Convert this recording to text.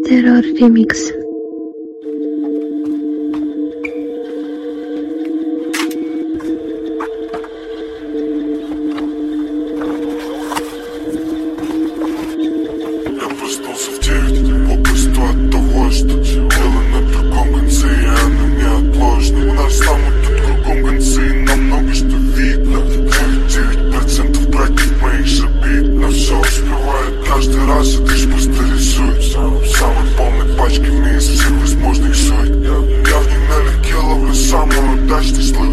Террор ремикс. Я проснулся в 9, попросту от того, что дело на другом конце, и оно неотложно. У нас там вот тут кругом концы, и нам много что видно. 99% братьев моих же бит, но все успевает каждый раз, и ты ж просто рисуешь самой полной пачками из всех возможных сует. Я в ней налегке ловлю самый удачный случай.